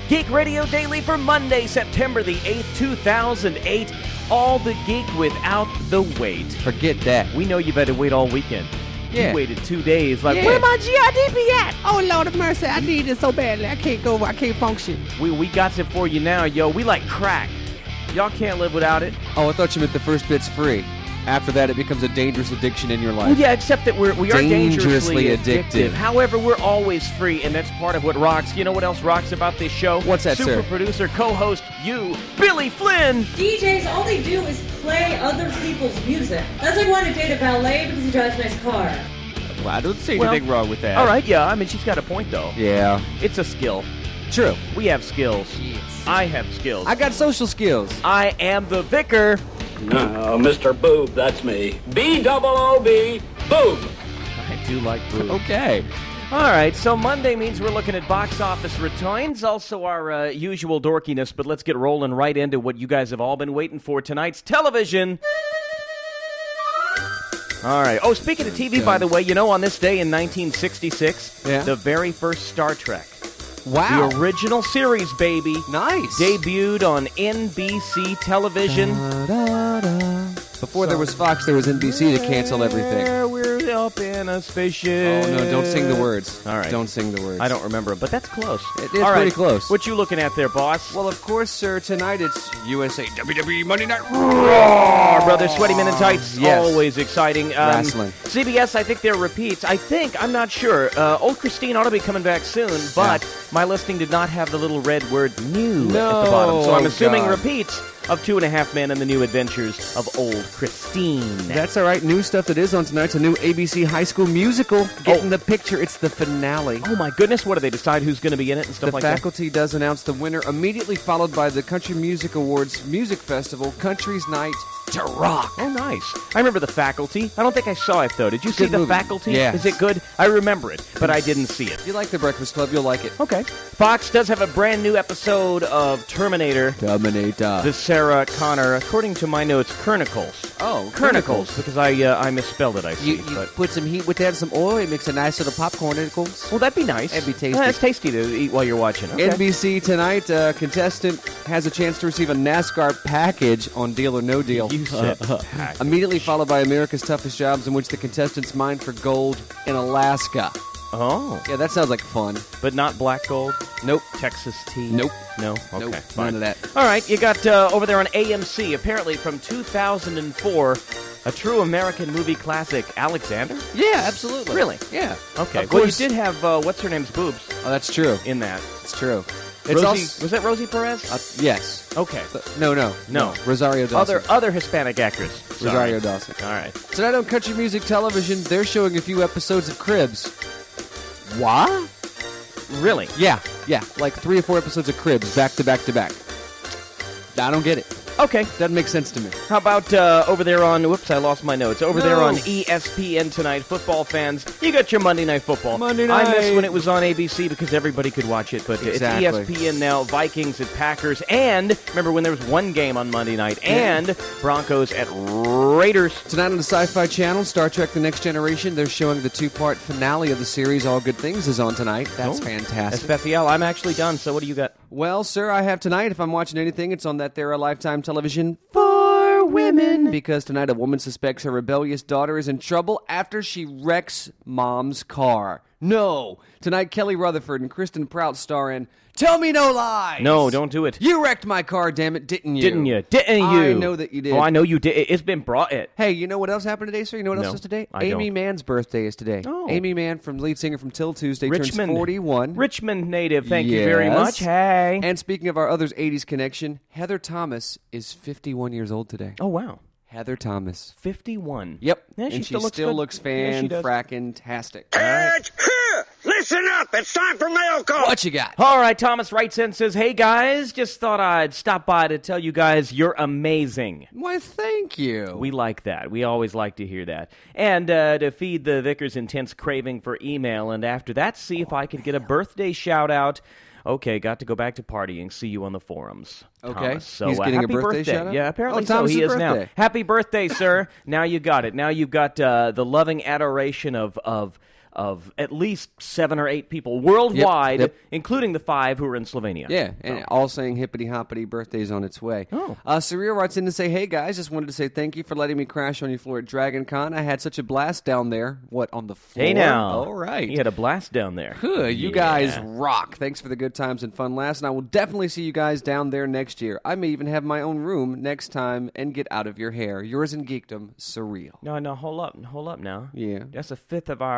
Geek Radio Daily for Monday, September the 8th, 2008. All the geek without the wait. Forget that. We know you better wait all weekend. Yeah. You waited 2 days. Like, Yeah. where my GIDP at? Oh, Lord of mercy, I need it so badly. I can't go, I can't function. We got it for you now, yo. We like crack. Y'all can't live without it. Oh, I thought you meant the first bit's free. After that, it becomes a dangerous addiction in your life. Well, yeah, except that we are dangerously addictive. However, we're always free, and that's part of what rocks. You know what else rocks about this show? What's that, Super sir? producer, co-host, you, Billy Flynn. DJs, all they do is play other people's music. That's like wanting to date a valet because he drives a nice car. Well, I don't see Well, anything wrong with that. All right, yeah, I mean, she's got a point, though. Yeah. It's a skill. True. We have skills. Yes. I have skills. I got social skills. I am the vicar. No, Mr. Boob, that's me. B-double-O-B, Boob. I do like boob. Okay. All right, so Monday means we're looking at box office returns, also our usual dorkiness, but let's get rolling right into what you guys have all been waiting for, tonight's television. All right. Oh, speaking of TV, by the way, you know, on this day in 1966, Yeah. the very first Star Trek, Wow. the original series, baby, Nice. debuted on NBC television. Before there was Fox, there was NBC to cancel everything. We're up in a spaceship. Oh, no, don't sing the words. All right. Don't sing the words. I don't remember, but that's close. It is All right. pretty close. What you looking at there, boss? Well, of course, sir, tonight it's USA WWE Monday Night Raw, brother, Sweaty Men in Tights, Yes. always exciting. Wrestling. CBS, I think they're repeats. I'm not sure. Old Christine ought to be coming back soon, but my listing did not have the little red word new at the bottom. So I'm Oh, assuming God. repeats of 2.5 Men and the New Adventures of Old Christine. That's all right. New stuff that is on tonight's a new ABC High School Musical. Get in the picture. It's the finale. Oh my goodness, what do they decide who's going to be in it and stuff The like faculty does announce the winner, immediately followed by the Country Music Awards Music Festival, Country's Night to Rock. that? Oh, nice. I remember The Faculty. I don't think I saw it, though. Did you see Good The movie. Faculty? Yes. Is it good? I remember it, but I didn't see it. If you like The Breakfast Club, you'll like it. Okay. Fox does have a brand new episode of Terminator. Terminator. The Sarah Connor, according to my notes, Kernicles. Oh, Kernicles, because I misspelled it, I see. You but, put some heat with that, some oil, it makes a nice little popcornicles. well, that'd be nice. That'd be tasty. It's tasty to eat while you're watching. Okay. NBC tonight, contestant has a chance to receive a NASCAR package on Deal or No Deal. You said package. Immediately followed by America's Toughest Jobs, in which the contestants mine for gold in Alaska. Oh, Yeah, that sounds like fun. but not black gold? Nope. Texas tea? Nope. No? Okay, Nope. fine. None of that. All right, you got over there on AMC, apparently from 2004, a true American movie classic, Alexander? Yeah, absolutely. Really? Yeah. Okay, Of well, you course. did have, what's-her-name's boobs Oh, that's true. in that. It's true. It's Rosie, also, was that Rosie Perez? yes. Okay. No. Rosario Dawson. Other Hispanic actress. Sorry. Rosario Dawson. All right. Tonight on Country Music Television, they're showing a few episodes of Cribs. What? Really? Yeah. Like 3 or 4 episodes of Cribs, back to back to back. I don't get it. Okay. Doesn't make sense to me. How about over there on, whoops, I lost my notes. Over there No. on ESPN tonight, football fans, you got your Monday Night Football. Monday I miss night. when it was on ABC because everybody could watch it, but Exactly. it's ESPN now, Vikings at Packers, and remember when there was one game on Monday night, and Broncos at Raiders. Tonight on the Sci-Fi Channel, Star Trek The Next Generation, they're showing the 2-part finale of the series, All Good Things, is on tonight. That's Oh, fantastic. Especial. I'm actually done, so what do you got? Well, sir, I have tonight, if I'm watching anything, it's on that there Lifetime television for women. Because tonight a woman suspects her rebellious daughter is in trouble after she wrecks mom's car. No! Tonight, Kelly Rutherford and Kristen Prout star in Tell Me No Lies! No, don't do it. You wrecked my car, damn it, didn't you? Didn't you? Didn't you? I know that you did. Oh, I know you did. It's been brought it. Hey, you know what else happened today, sir? You know what No, else is today? I Amy don't. Mann's birthday is today. Oh. Amy Mann, from lead singer from Till Tuesday, Richmond. turns 41. Richmond native, thank you very Yes. much. Hey. And speaking of our others 80s connection, Heather Thomas is 51 years old today. Oh, wow. Heather Thomas. 51. Yep. Yeah, and she looks still good. looks Yeah, she does. fan-frackin-tastic. It's here! Listen up! It's time for mail call! What you got? All right, Thomas writes in and says, hey, guys, just thought I'd stop by to tell you guys you're amazing. Why, thank you. We like that. We always like to hear that. And to feed the vicar's intense craving for email, and after that, see if I could get a birthday shout-out. Okay, got to go back to partying. See you on the forums. Okay. Thomas. So, He's getting a happy birthday shout-out? Yeah, apparently Oh, so. Thomas's He is birthday. now. Happy birthday, sir. Now you got it. Now you've got the loving adoration of of at least 7 or 8 people worldwide, Yep. including the 5 who are in Slovenia. Yeah, and all saying hippity-hoppity, birthday's on its way. Oh. Surreal writes in to say, hey, guys, just wanted to say thank you for letting me crash on your floor at Dragon Con. I had such a blast down there. What, on the floor? Hey now. All right. He had a blast down there. You guys rock. Thanks for the good times and fun last, and I will definitely see you guys down there next year. I may even have my own room next time and get out of your hair. Yours in geekdom, Surreal. No, hold up now. Yeah. That's a fifth of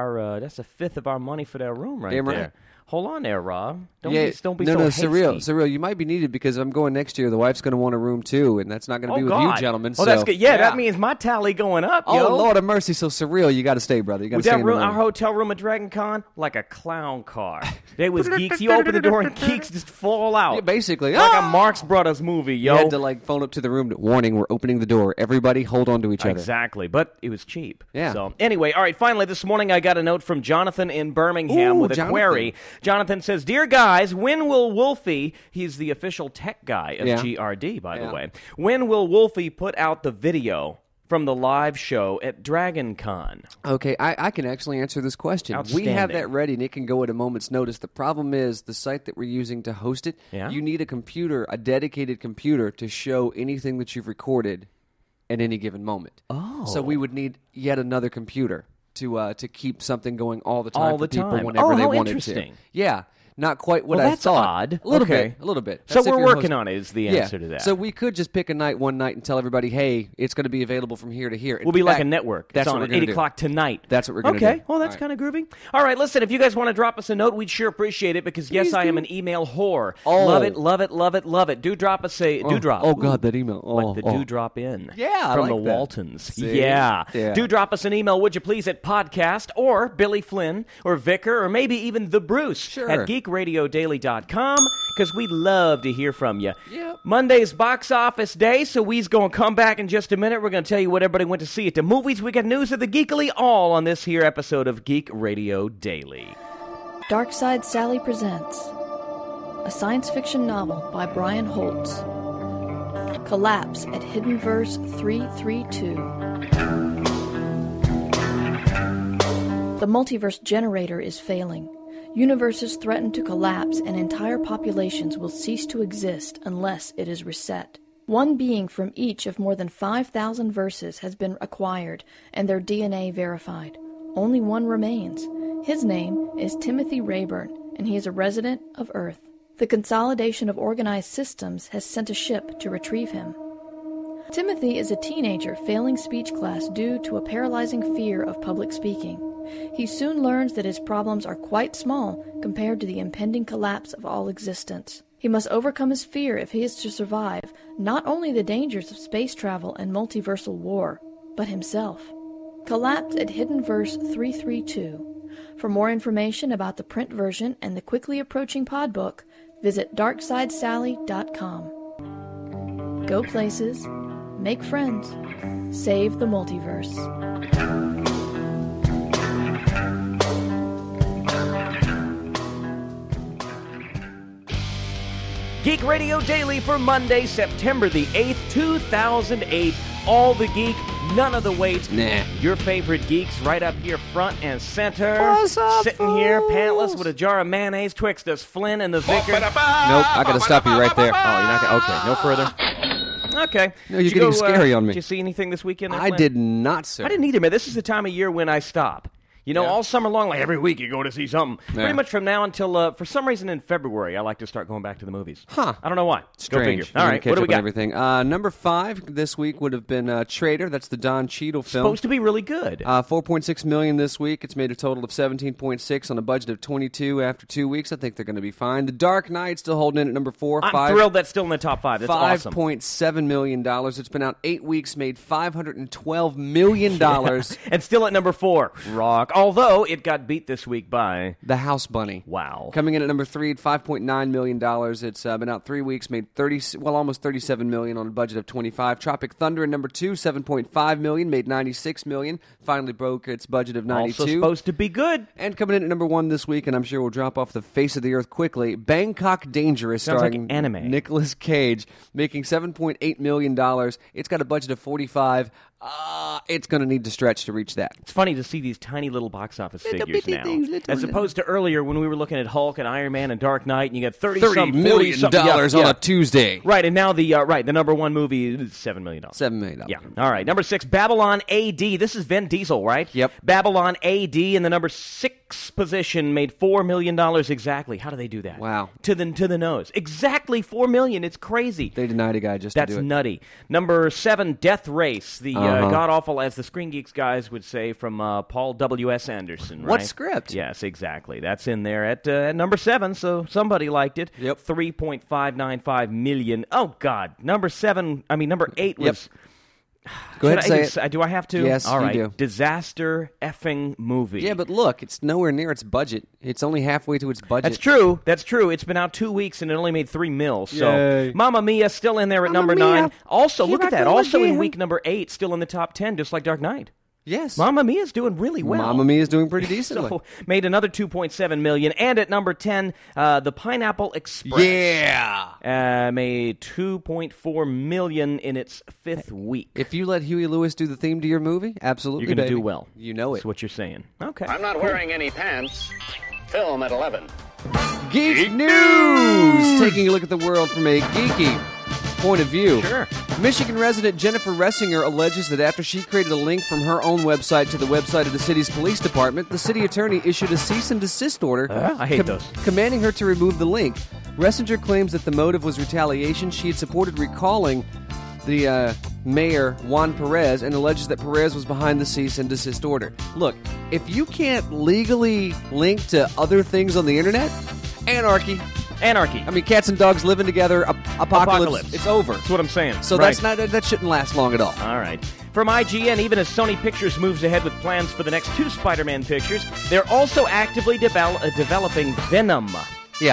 our money for that room right Damn right. there. Hold on there, Rob. Don't Yeah, be so Surreal. hasty. Surreal. You might be needed because I'm going next year. The wife's going to want a room too, and that's not going to be with God. you, gentlemen. Oh, so, that's good. Yeah, that means my tally going up, Oh, yo. Lord of mercy. So, Surreal, you got to stay, brother. You got to Was stay that in the room, room. our hotel room at Dragon Con, like a clown car. There was geeks. You open the door and geeks just fall out. Yeah, basically. Like a Marx Brothers movie, yo. You had to phone up to the room. Warning, we're opening the door. Everybody hold on to each other. Exactly, but it was cheap. Yeah. So anyway, all right, finally this morning I got a note from Jonathan in Birmingham Ooh, with a Jonathan. query. Jonathan says, Dear guys, when will Wolfie, he's the official tech guy of GRD, by the way, when will Wolfie put out the video from the live show at Dragon Con? Okay, I can actually answer this question. We Outstanding. have that ready, and it can go at a moment's notice. The problem is the site that we're using to host it, you need a computer, a dedicated computer, to show anything that you've recorded at any given moment. Oh. So we would need yet another computer to keep something going all the time All for the people time. whenever Oh, they how wanted interesting. to. Yeah. Not quite what Well, I that's thought. odd. A little Okay. bit. A little bit. So That's if we're you're working hosting. on it is the answer to that. So we could just pick one night and tell everybody, hey, it's going to be available from here to here. We'll be like a network. That's It's what on we're at gonna 8 do. o'clock tonight. That's what we're going to Okay, do. well, that's All kind of groovy. All right, listen, if you guys want to drop us a note, we'd sure appreciate it because, yes, I am an email whore. Oh. Love it, love it, love it, love it. Do drop us a dewdrop. Oh, God, that email. Oh, Like the dewdrop in. Yeah, I From like the that. Waltons. See? Yeah. Yeah. Do drop us an email, would you please, at podcast or Billy Flynn or Vicar or maybe even the Bruce Sure. at geekradiodaily.com because we'd love to hear from you. Yep. Monday's box office day, so we's going to come back in just a minute. We're going to tell you what everybody went to see at the movies. We got news of the geekily all on this here episode of Geek Radio Daily. Dark Side Sally presents a science fiction novel by Brian Holtz. Collapse at Hidden Verse 332. The multiverse generator is failing. Universes threaten to collapse and entire populations will cease to exist unless it is reset. One being from each of more than 5,000 verses has been acquired and their DNA verified. Only one remains. His name is Timothy Rayburn, and he is a resident of Earth. The Consolidation of Organized Systems has sent a ship to retrieve him. Timothy is a teenager failing speech class due to a paralyzing fear of public speaking. He soon learns that his problems are quite small compared to the impending collapse of all existence. He must overcome his fear if he is to survive not only the dangers of space travel and multiversal war, but himself. Collapse at Hidden Verse 332. For more information about the print version and the quickly approaching podbook, visit darksidesally.com. Go places, make friends, save the multiverse. Geek Radio Daily for Monday, September the 8th, 2008. All the geek, none of the weight. Nah. Your favorite geeks right up here front and center. What's up, Sitting here, fools? pantless with a jar of mayonnaise twixt us, Flynn and the Vicar. Nope, I got to stop you right there. Oh, you're not going to... Okay, no further. Okay. No, you're Did you getting go, scary on me. Did you see anything this weekend? there, I Flynn? did not, sir. I didn't either, man. This is the time of year when I stop. You know, Yeah. all summer long, like every week you go to see something. Yeah. Pretty much from now until, for some reason in February, I like to start going back to the movies. Huh. I don't know why. Go Strange. figure. All right, Catch what do up we on got? everything. Number 5 this week would have been Trader. That's the Don Cheadle film. Supposed to be really good. $4.6 million this week. It's made a total of $17.6 on a budget of $22 after 2 weeks. I think they're going to be fine. The Dark Knight still holding in at number 4. I'm thrilled that's still in the top 5. That's awesome. $5.7 million. It's been out 8 weeks, made $512 million. And still at number 4, Rock. Although it got beat this week by... The House Bunny. Wow. Coming in at number 3 at $5.9 million. It's been out 3 weeks, made almost $37 million on a budget of $25. Tropic Thunder at number 2, $7.5 million, made $96 million. Finally broke its budget of $92. Also supposed to be good. And coming in at number 1 this week, and I'm sure will drop off the face of the earth quickly, Bangkok Dangerous, Sounds like starring anime. Nicolas Cage, making $7.8 million. It's got a budget of $45. It's going to need to stretch to reach that. It's funny to see these tiny little little box office Little figures bitty now. things, little As opposed to earlier when we were looking at Hulk and Iron Man and Dark Knight, and you got $30 million on a Tuesday. Right, and now the number one movie is $7 million. $7 million. Yeah. All right. Number 6, Babylon A.D. This is Vin Diesel, right? Yep. Babylon A.D. in the number 6 position made $4 million exactly. How do they do that? Wow. To the nose. Exactly $4 million. It's crazy. They denied a guy just That's to do it. nutty. Number 7, Death Race. The god-awful, as the Screen Geeks guys would say, from Paul W.S. Anderson, right? What script? Yes, exactly. That's in there at number 7, so somebody liked it. Yep. $3.595 million. Oh, God. Number 8 was... Go ahead and say it. Do I have to? Yes, All right. you do. Disaster effing movie. Yeah, but look, it's nowhere near its budget. It's only halfway to its budget. That's true. It's been out 2 weeks and it only made $3 million. So, Yay. Mamma Mia still in there at number 9. Also, look at that. Also in week number 8, still in the top 10, just like Dark Knight. Yes. Mamma Mia's doing really well. Mamma Mia's doing pretty decently. So, made another $2.7 million. And at number 10, the Pineapple Express. Yeah. Made $2.4 million in its 5th week. If you let Huey Lewis do the theme to your movie, absolutely, You're going to baby. do well. You know it. That's what you're saying. Okay. I'm not wearing any pants. Film at 11. Geek News! Taking a look at the world from a geeky point of view. Sure. Michigan resident Jennifer Ressinger alleges that after she created a link from her own website to the website of the city's police department, the city attorney issued a cease and desist order I hate those. commanding her to remove the link. Ressinger claims that the motive was retaliation. She had supported recalling the mayor, Juan Perez, and alleges that Perez was behind the cease and desist order. Look, if you can't legally link to other things on the internet, anarchy. I mean, cats and dogs living together, apocalypse. It's over. That's what I'm saying. So Right. that shouldn't last long at all. All right. From IGN, even as Sony Pictures moves ahead with plans for the next 2 Spider-Man pictures, they're also actively developing Venom. Yeah.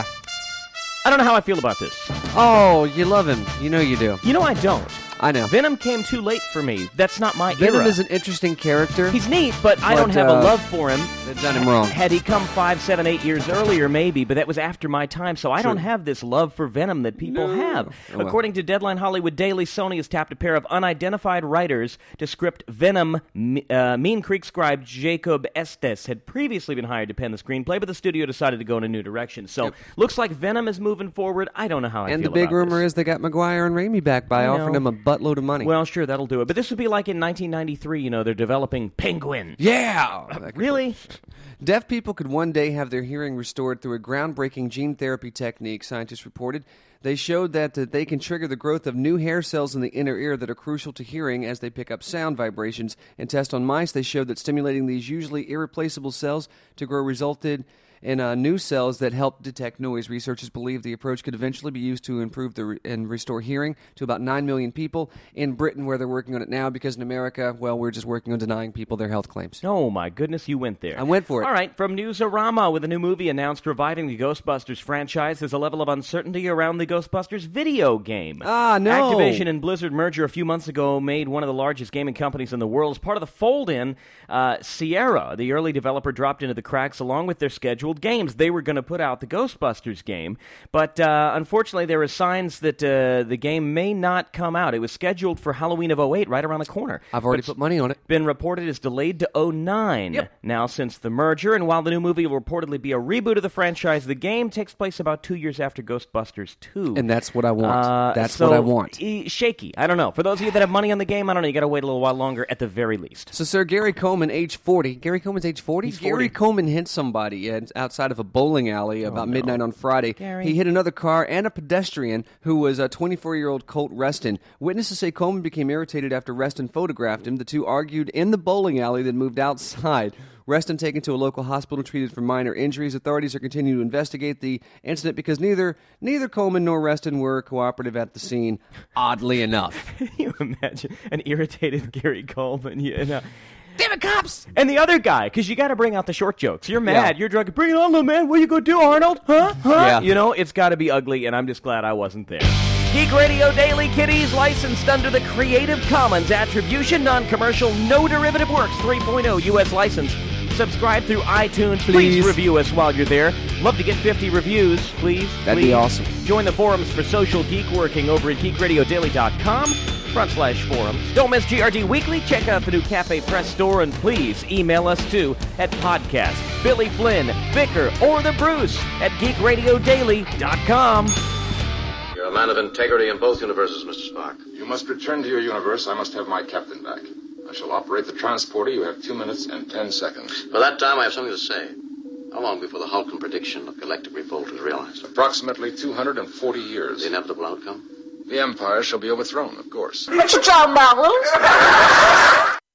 I don't know how I feel about this. Oh, you love him. You know you do. You know I don't. I know. Venom came too late for me. That's not my Venom era. is an interesting character. He's neat, but I don't have a love for him. They've done him wrong. Had he come 5, 7, 8 years earlier, maybe, but that was after my time, so I don't have this love for Venom that people have. Oh, well. According to Deadline Hollywood Daily, Sony has tapped a pair of unidentified writers to script Venom. Mean Creek scribe Jacob Estes had previously been hired to pen the screenplay, but the studio decided to go in a new direction. So, looks like Venom is moving forward. I don't know how I feel And about the big this. rumor is they got Maguire and Raimi back by I offering know. him a buttload of money. Well, sure, that'll do it. But this would be like in 1993, they're developing Penguin. yeah! Really? Deaf people could one day have their hearing restored through a groundbreaking gene therapy technique, scientists reported. They showed that they can trigger the growth of new hair cells in the inner ear that are crucial to hearing as they pick up sound vibrations. In tests on mice, they showed that stimulating these usually irreplaceable cells to grow resulted in new cells that help detect noise. Researchers believe the approach could eventually be used to improve and restore hearing to about 9 million people in Britain, where they're working on it now, because in America, well, we're just working on denying people their health claims. Oh, my goodness, you went there. I went for it. All right, from Newsarama, with a new movie announced reviving the Ghostbusters franchise, there's a level of uncertainty around the Ghostbusters video game. Ah, no. Activision and Blizzard merger a few months ago made one of the largest gaming companies in the world. As part of the fold-in, Sierra, the early developer, dropped into the cracks along with their scheduled games. They were going to put out the Ghostbusters game, but unfortunately there were signs that the game may not come out. It was scheduled for Halloween of 2008, right around the corner. I've already put money on it. Been reported as delayed to 2009 now since the merger, and while the new movie will reportedly be a reboot of the franchise, the game takes place about 2 years after Ghostbusters 2. And that's what I want. That's what I want. Shaky. I don't know. For those of you that have money on the game, I don't know. You got to wait a little while longer at the very least. So, Sir Gary Coleman, age 40. Gary Coleman's age 40? He's 40. Gary Coleman hit somebody outside of a bowling alley about midnight on Friday. Gary. He hit another car and a pedestrian who was 24-year-old Colt Reston. Witnesses say Coleman became irritated after Reston photographed him. The two argued in the bowling alley, then moved outside. Reston taken to a local hospital, treated for minor injuries. Authorities are continuing to investigate the incident because neither Coleman nor Reston were cooperative at the scene, oddly enough. Can you imagine an irritated Gary Coleman? Damn it, cops! And the other guy, because you got to bring out the short jokes. You're mad. Yeah. You're drunk. Bring it on, little man. What you going to do, Arnold? Huh? Yeah. You know, it's got to be ugly, and I'm just glad I wasn't there. Geek Radio Daily Kitties, licensed under the Creative Commons Attribution, Non-Commercial, No Derivative Works 3.0 U.S. license. Subscribe through iTunes. Please review us while you're there. Love to get 50 reviews, please. That'd be awesome. Join the forums for social geek working over at geekradiodaily.com. facebook.com/forums. Don't miss GRD Weekly. Check out the new Cafe Press store, and please email us too at podcast, Billy Flynn, Vicar, or the Bruce at geekradiodaily.com. You're a man of integrity in both universes, Mr. Spock. You must return to your universe. I must have my captain back. I shall operate the transporter. You have 2 minutes and 10 seconds. For that time, I have something to say. How long before the Hulkan prediction of galactic revolt is realized? Approximately 240 years. The inevitable outcome? The Empire shall be overthrown, of course. What you talking about, Willis?